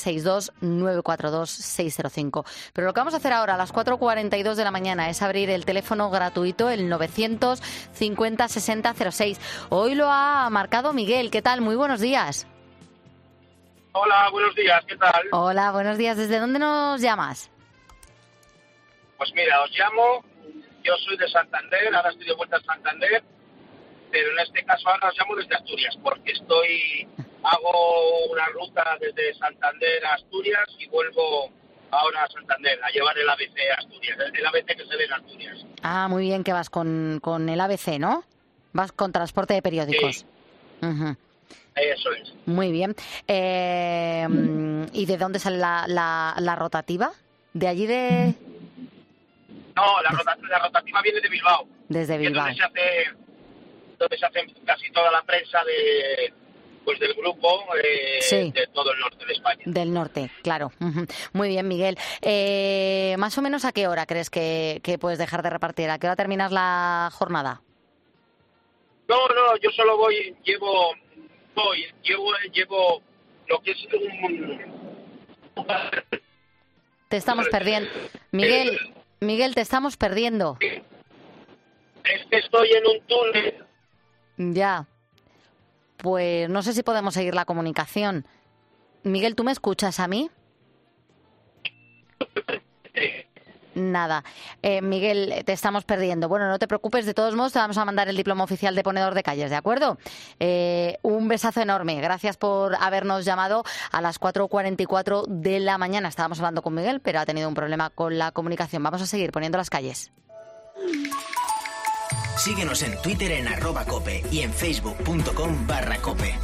662-942-605. Pero lo que vamos a hacer ahora a las 4:42 de la mañana es abrir el teléfono gratuito, el 950-6006. Hoy lo ha marcado Miguel. ¿Qué tal? Muy buenos días. Hola, buenos días, ¿qué tal? Hola, buenos días. ¿Desde dónde nos llamas? Pues mira, os llamo, yo soy de Santander, ahora estoy de vuelta a Santander, pero en este caso ahora os llamo desde Asturias, porque hago una ruta desde Santander a Asturias y vuelvo ahora a Santander a llevar el ABC a Asturias, el ABC que se ve en Asturias. Ah, muy bien, que vas con el ABC, ¿no? Vas con transporte de periódicos. Sí. Uh-huh. Eso es. Muy bien. ¿Y de dónde sale la rotativa? ¿De allí de...? No, la rotativa viene de Bilbao. Desde Bilbao. Donde se hace casi toda la prensa del grupo sí, de todo el norte de España. Del norte, claro. Uh-huh. Muy bien, Miguel. ¿Más o menos a qué hora crees que puedes dejar de repartir? ¿A qué hora terminas la jornada? No, yo solo llevo lo que es Te estamos perdiendo. Miguel, te estamos perdiendo. Es que estoy en un túnel. Ya. Pues no sé si podemos seguir la comunicación. Miguel, ¿tú me escuchas a mí? Nada. Miguel, te estamos perdiendo. Bueno, no te preocupes, de todos modos te vamos a mandar el diploma oficial de ponedor de calles, ¿de acuerdo? Un besazo enorme. Gracias por habernos llamado a las 4:44 de la mañana. Estábamos hablando con Miguel, pero ha tenido un problema con la comunicación. Vamos a seguir poniendo las calles. Síguenos en Twitter en @cope y en facebook.com/cope.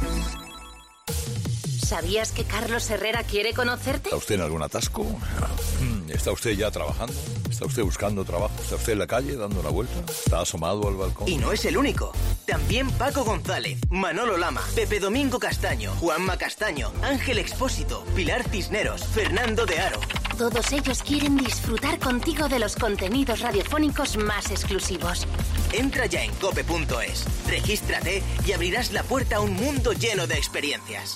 ¿Sabías que Carlos Herrera quiere conocerte? ¿Está usted en algún atasco? ¿Está usted ya trabajando? ¿Está usted buscando trabajo? ¿Está usted en la calle dando una vuelta? ¿Está asomado al balcón? Y no es el único. También Paco González, Manolo Lama, Pepe Domingo Castaño, Juanma Castaño, Ángel Expósito, Pilar Cisneros, Fernando de Aro. Todos ellos quieren disfrutar contigo de los contenidos radiofónicos más exclusivos. Entra ya en cope.es, regístrate y abrirás la puerta a un mundo lleno de experiencias.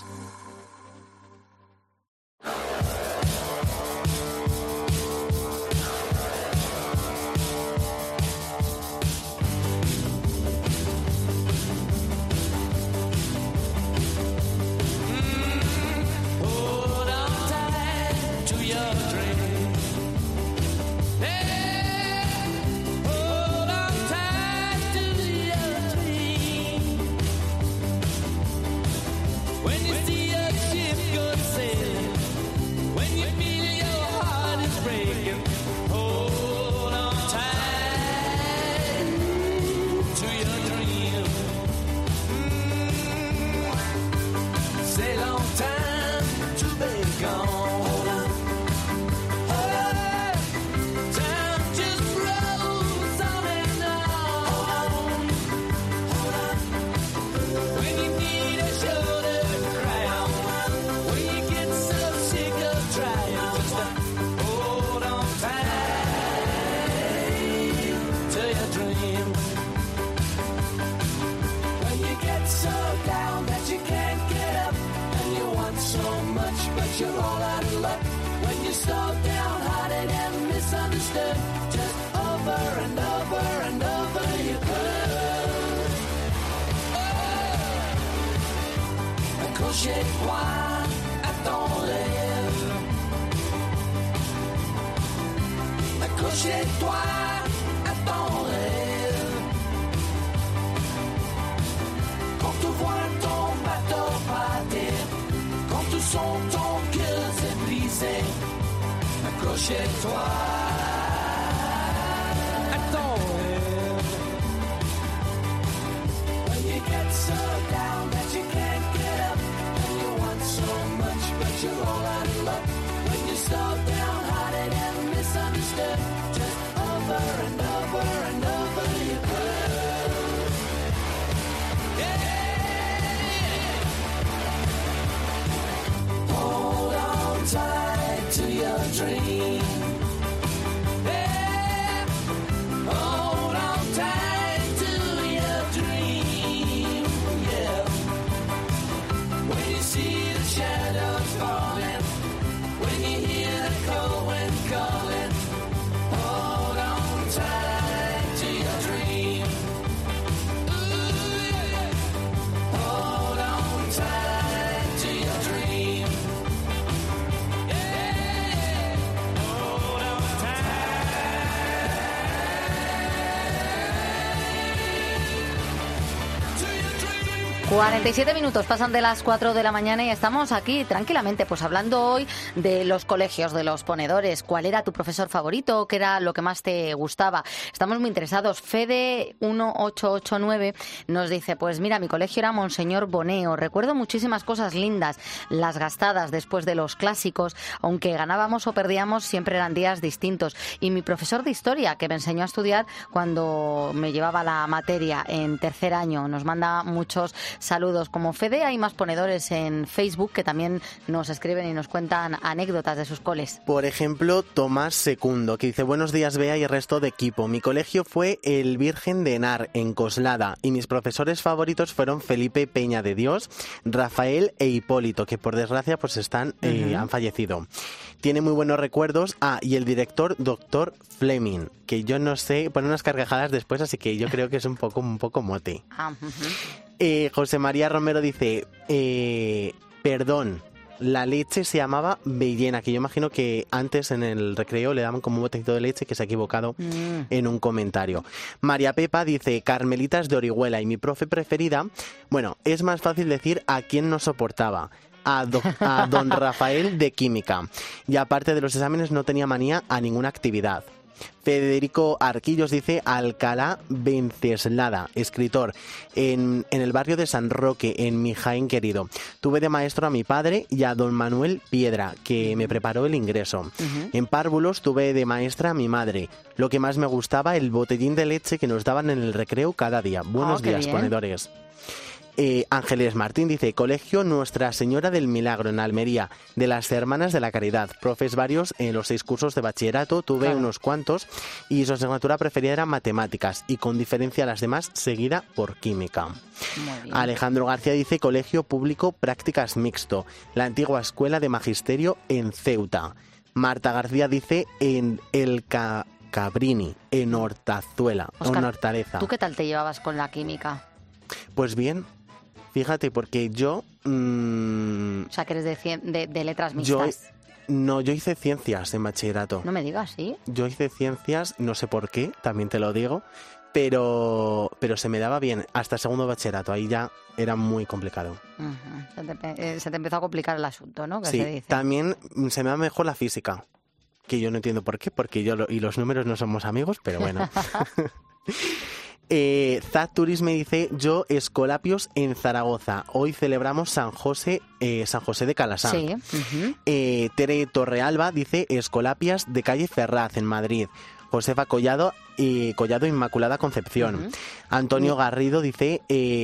Accroche-toi à ton rêve. Accroche-toi à ton rêve. Quand tu vois ton bateau partir, quand tu sens ton cœur se briser, accroche-toi à ton rêve. When you get so down that you can't get up, and you want so much but you're all out of luck. When you're so downhearted and misunderstood, just over and over and over you could. Hold on tight to your dream. Yeah. Hold on tight to your dream. Yeah. When you see the shadows falling, when you hear the cold wind calling, hold on tight to your dream. Ooh, yeah. Hold on tight to your dream. Yeah. Hold on tight. 47 minutos pasan de las 4 de la mañana y estamos aquí tranquilamente, pues hablando hoy de los colegios, de los ponedores. ¿Cuál era tu profesor favorito? ¿Qué era lo que más te gustaba? Estamos muy interesados. Fede1889 nos dice, pues mira, mi colegio era Monseñor Boneo. Recuerdo muchísimas cosas lindas, las gastadas después de los clásicos. Aunque ganábamos o perdíamos, siempre eran días distintos. Y mi profesor de historia, que me enseñó a estudiar cuando me llevaba la materia en tercer año, nos manda muchos saludos. Como Fede, hay más ponedores en Facebook que también nos escriben y nos cuentan anécdotas de sus coles. Por ejemplo, Tomás Secundo, que dice: buenos días, Bea y el resto de equipo. Mi colegio fue el Virgen de Henar, en Coslada, y mis profesores favoritos fueron Felipe Peña de Dios, Rafael e Hipólito, que por desgracia pues han fallecido. Tiene muy buenos recuerdos. Y el director, doctor Fleming, que yo no sé, pone unas carcajadas después, así que yo creo que es un poco mote. José María Romero dice, perdón, la leche se llamaba Bellena, que yo imagino que antes en el recreo le daban como un botecito de leche, que se ha equivocado en un comentario. María Pepa dice, Carmelitas de Orihuela, y mi profe preferida, bueno, es más fácil decir a quién no soportaba. A don Rafael de Química. Y aparte de los exámenes no tenía manía a ninguna actividad. Federico Arquillos dice Alcalá Venceslada, escritor, en el barrio de San Roque, en mi Jaén querido. Tuve de maestro a mi padre y a don Manuel Piedra, que me preparó el ingreso. En Párvulos tuve de maestra a mi madre. Lo que más me gustaba, el botellín de leche que nos daban en el recreo cada día. Buenos días, bien. Ponedores. Ángeles Martín dice, colegio Nuestra Señora del Milagro en Almería, de las Hermanas de la Caridad, profes varios en los 6 cursos de bachillerato, tuve unos cuantos, y su asignatura preferida era matemáticas, y con diferencia a las demás, seguida por química. Alejandro García dice, colegio público Prácticas Mixto, la antigua escuela de magisterio en Ceuta. Marta García dice, en el Cabrini, en Hortazuela, Óscar, en Hortaleza. ¿Tú qué tal te llevabas con la química? Pues bien. Fíjate, porque yo... O sea, que eres de letras mixtas. Yo hice ciencias en bachillerato. No me digas, ¿sí? Yo hice ciencias, no sé por qué, también te lo digo, pero se me daba bien hasta segundo bachillerato, ahí ya era muy complicado. Se te empezó a complicar el asunto, ¿no? Sí, se dice. También se me da mejor la física, que yo no entiendo por qué, porque yo y los números no somos amigos, pero bueno. Zad Turis me dice, yo Escolapios en Zaragoza, hoy celebramos San José de Calasán. Sí. Tere Torrealba dice Escolapias de calle Ferraz en Madrid. Josefa Collado Inmaculada Concepción. Antonio Garrido dice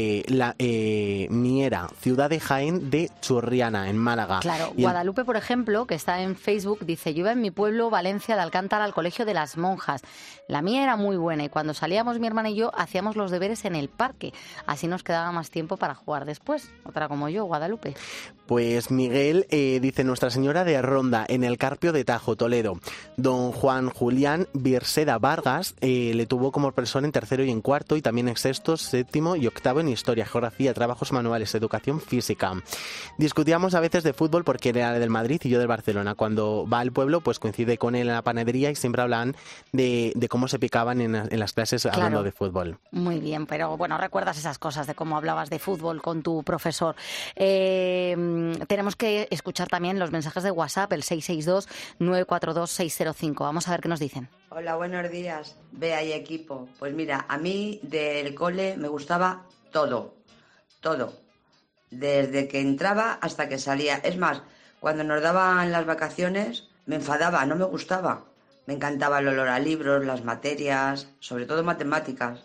Miera, ciudad de Jaén de Churriana, en Málaga. Claro, Guadalupe, por ejemplo, que está en Facebook, dice, yo iba en mi pueblo, Valencia de Alcántara, al colegio de las monjas. La mía era muy buena y cuando salíamos mi hermana y yo hacíamos los deberes en el parque. Así nos quedaba más tiempo para jugar después. Otra como yo, Guadalupe. Pues Miguel dice Nuestra Señora de Ronda, en el Carpio de Tajo, Toledo. Don Juan Julián Virseda Vargas le tuvo como profesor en tercero y en cuarto, y también en sexto, séptimo y octavo en historia, geografía, trabajos manuales, educación física. Discutíamos a veces de fútbol porque él era del Madrid y yo del Barcelona. Cuando va al pueblo, pues coincide con él en la panadería y siempre hablan de cómo se picaban en las clases hablando de fútbol. Muy bien, pero bueno, recuerdas esas cosas de cómo hablabas de fútbol con tu profesor. Tenemos que escuchar también los mensajes de WhatsApp, el 662-942-605. Vamos a ver qué nos dicen. Hola, buenos días. Bea y equipo. Pues mira, a mí del cole me gustaba todo. Desde que entraba hasta que salía. Es más, cuando nos daban las vacaciones me enfadaba, no me gustaba. Me encantaba el olor a libros, las materias, sobre todo matemáticas.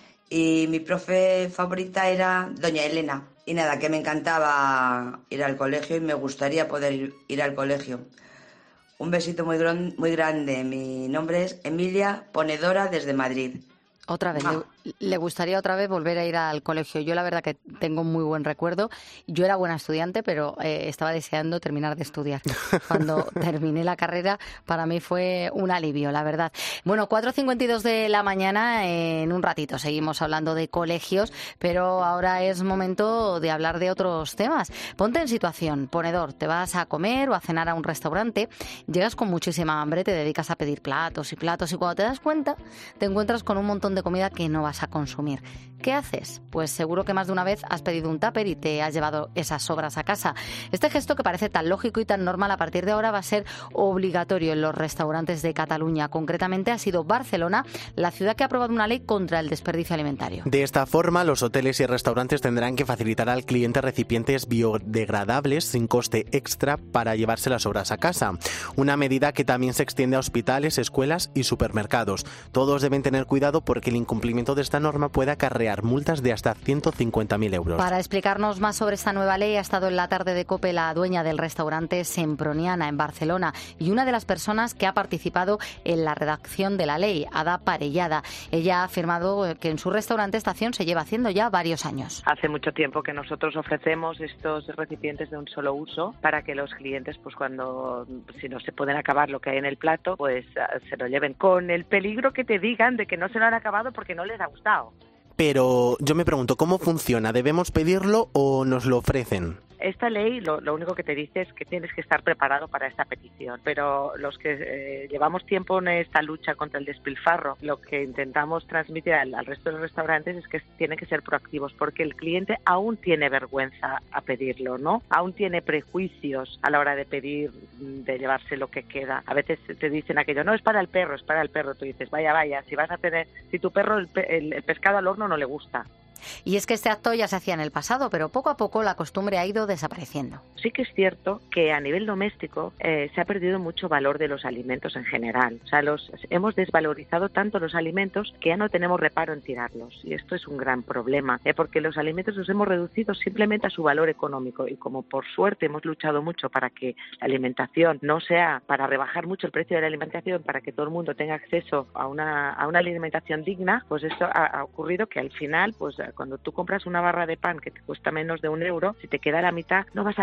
Y mi profe favorita era doña Elena. Y nada, que me encantaba ir al colegio y me gustaría poder ir al colegio. Un besito muy grande. Mi nombre es Emilia Ponedora desde Madrid. Otra vez, le gustaría otra vez volver a ir al colegio. Yo la verdad que tengo un muy buen recuerdo. Yo era buena estudiante, pero estaba deseando terminar de estudiar. Cuando terminé la carrera, para mí fue un alivio, la verdad. Bueno, 4:52 de la mañana, en un ratito seguimos hablando de colegios, pero ahora es momento de hablar de otros temas. Ponte en situación, ponedor, te vas a comer o a cenar a un restaurante, llegas con muchísima hambre, te dedicas a pedir platos y cuando te das cuenta, te encuentras con un montón de comida que no vas a consumir. ¿Qué haces? Pues seguro que más de una vez has pedido un tupper y te has llevado esas sobras a casa. Este gesto, que parece tan lógico y tan normal, a partir de ahora va a ser obligatorio en los restaurantes de Cataluña. Concretamente ha sido Barcelona la ciudad que ha aprobado una ley contra el desperdicio alimentario. De esta forma, los hoteles y restaurantes tendrán que facilitar al cliente recipientes biodegradables sin coste extra para llevarse las sobras a casa. Una medida que también se extiende a hospitales, escuelas y supermercados. Todos deben tener cuidado porque el incumplimiento de esta norma puede acarrear multas de hasta 150.000 euros. Para explicarnos más sobre esta nueva ley ha estado en la tarde de COPE la dueña del restaurante Semproniana en Barcelona y una de las personas que ha participado en la redacción de la ley, Ada Parellada. Ella ha afirmado que en su restaurante esta acción se lleva haciendo ya varios años. Hace mucho tiempo que nosotros ofrecemos estos recipientes de un solo uso para que los clientes, pues si no se pueden acabar lo que hay en el plato, pues se lo lleven, con el peligro que te digan de que no se lo han acabado porque no les ha gustado. Pero yo me pregunto, ¿cómo funciona? ¿Debemos pedirlo o nos lo ofrecen? Esta ley lo único que te dice es que tienes que estar preparado para esta petición, pero los que llevamos tiempo en esta lucha contra el despilfarro, lo que intentamos transmitir al resto de los restaurantes es que tienen que ser proactivos, porque el cliente aún tiene vergüenza a pedirlo, ¿no? Aún tiene prejuicios a la hora de pedir, de llevarse lo que queda. A veces te dicen aquello, no, es para el perro. Tú dices, vaya, si tu perro el pescado al horno no le gusta. Y es que este acto ya se hacía en el pasado, pero poco a poco la costumbre ha ido desapareciendo. Sí que es cierto que a nivel doméstico se ha perdido mucho valor de los alimentos en general. O sea, hemos desvalorizado tanto los alimentos que ya no tenemos reparo en tirarlos. Y esto es un gran problema, porque los alimentos los hemos reducido simplemente a su valor económico. Y como por suerte hemos luchado mucho para que la alimentación no sea, para rebajar mucho el precio de la alimentación, para que todo el mundo tenga acceso a una alimentación digna, pues esto ha ocurrido que al final, pues cuando tú compras una barra de pan que te cuesta menos de €1, si te queda la mitad, no vas a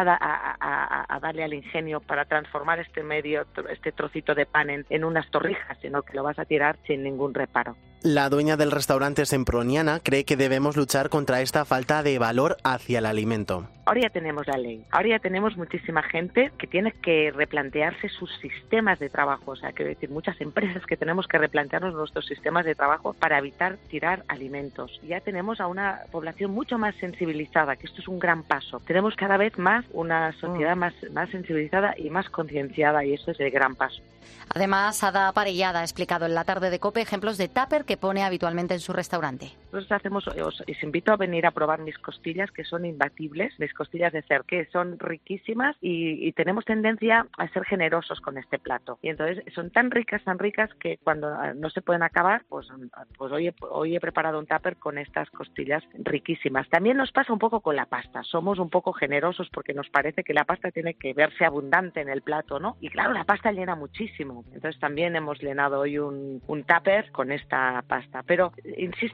darle al ingenio para transformar este trocito de pan en unas torrijas, sino que lo vas a tirar sin ningún reparo. La dueña del restaurante Semproniana cree que debemos luchar contra esta falta de valor hacia el alimento. Ahora ya tenemos la ley, ahora ya tenemos muchísima gente que tiene que replantearse sus sistemas de trabajo, o sea, quiero decir, muchas empresas que tenemos que replantearnos nuestros sistemas de trabajo para evitar tirar alimentos. Ya tenemos a una población mucho más sensibilizada, que esto es un gran paso. Tenemos cada vez más una sociedad más sensibilizada y más concienciada, y eso es el gran paso. Además, Ada Parellada ha explicado en la tarde de COPE ejemplos de tupper que pone habitualmente en su restaurante. Nosotros os invito a venir a probar mis costillas, que son imbatibles, mis costillas de cerdo, que son riquísimas y tenemos tendencia a ser generosos con este plato. Y entonces son tan ricas que cuando no se pueden acabar, pues hoy he preparado un tupper con estas costillas riquísimas. También nos pasa un poco con la pasta. Somos un poco generosos porque nos parece que la pasta tiene que verse abundante en el plato, ¿no? Y claro, la pasta llena muchísimo. Entonces también hemos llenado hoy un tupper con esta pasta. Pero insisto que esta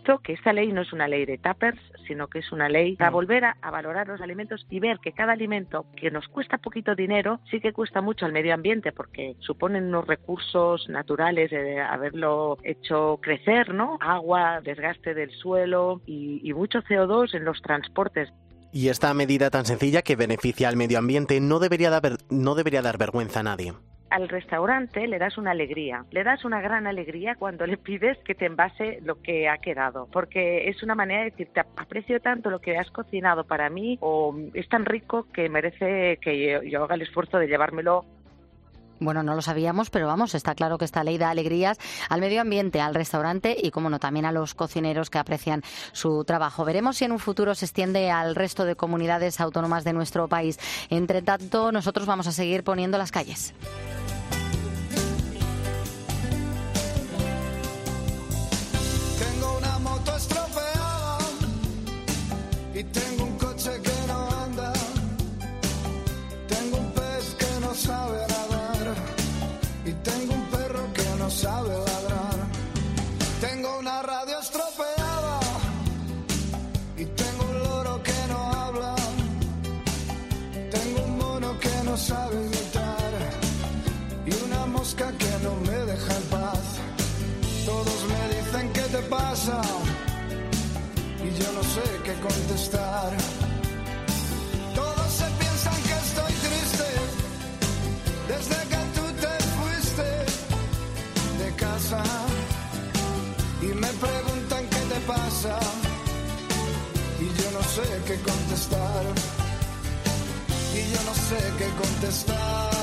esta ley no es una ley de tuppers, sino que es una ley para volver a valorar los alimentos y ver que cada alimento que nos cuesta poquito dinero, sí que cuesta mucho al medio ambiente porque suponen unos recursos naturales de haberlo hecho crecer, ¿no? Agua, desgaste del suelo y mucho CO2 en los transportes. Y esta medida tan sencilla que beneficia al medio ambiente no debería dar vergüenza a nadie. Al restaurante le das una alegría, le das una gran alegría cuando le pides que te envase lo que ha quedado, porque es una manera de decirte, aprecio tanto lo que has cocinado para mí, o es tan rico que merece que yo haga el esfuerzo de llevármelo. Bueno, no lo sabíamos, pero vamos, está claro que esta ley da alegrías al medio ambiente, al restaurante y, como no, también a los cocineros que aprecian su trabajo. Veremos si en un futuro se extiende al resto de comunidades autónomas de nuestro país. Entre tanto, nosotros vamos a seguir poniendo las calles. Tengo una moto estropeada y tengo un coche que no anda. Tengo un pez que no sabe nadar y tengo un perro que no sabe ladrar. Tengo una radio estropeada y tengo un loro que no habla. Tengo un mono que no sabe imitar y una mosca que no me deja en paz. Todos me dicen ¿qué te pasa? Y yo no sé qué contestar. Todos se piensan que estoy triste desde que tú te fuiste de casa y me preguntan ¿qué te pasa? Y yo no sé qué contestar. Y yo no sé qué contestar.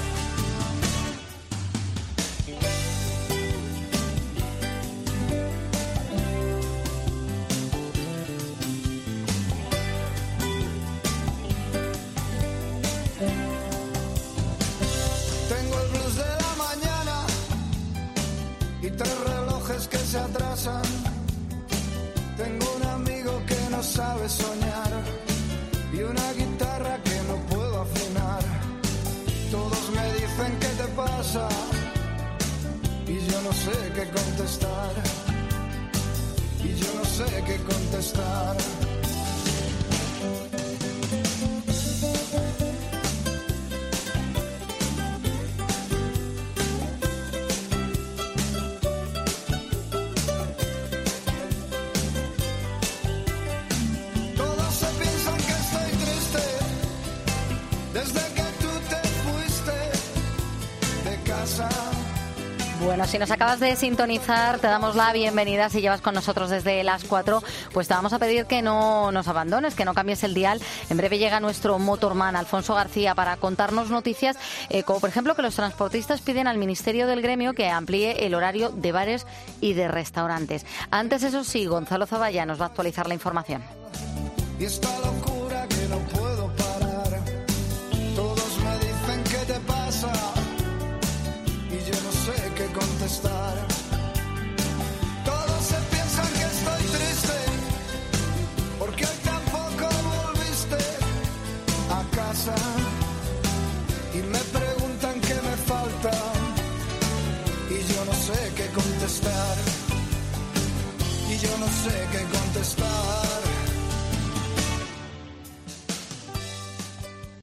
Que se atrasan. Tengo un amigo que no sabe soñar y una guitarra que no puedo afinar. Todos me dicen ¿qué te pasa? Y yo no sé qué contestar. Y yo no sé qué contestar. Bueno, si nos acabas de sintonizar, te damos la bienvenida. Si llevas con nosotros desde las 4, pues te vamos a pedir que no nos abandones, que no cambies el dial. En breve llega nuestro motorman, Alfonso García, para contarnos noticias, como por ejemplo que los transportistas piden al Ministerio del Gremio que amplíe el horario de bares y de restaurantes. Antes, eso sí, Gonzalo Zavalla nos va a actualizar la información. Y esta locura que no puedo parar. Todos me dicen ¿qué te pasa? Y yo no sé qué contestar. Todos se piensan que estoy triste porque hoy tampoco volviste a casa y me preguntan qué me falta y yo no sé qué contestar. Y yo no sé qué contestar.